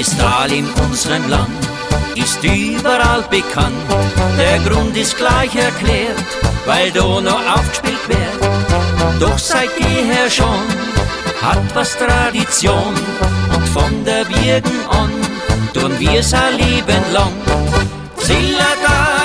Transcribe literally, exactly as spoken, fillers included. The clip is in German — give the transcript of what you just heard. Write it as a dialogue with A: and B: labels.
A: Stral in unserem Land ist überall bekannt. Der Grund ist gleich erklärt, weil da noch aufgespielt wird. Doch seit jeher schon hat was Tradition, und von der Birgen an tun wir's ein Leben lang. Zillertal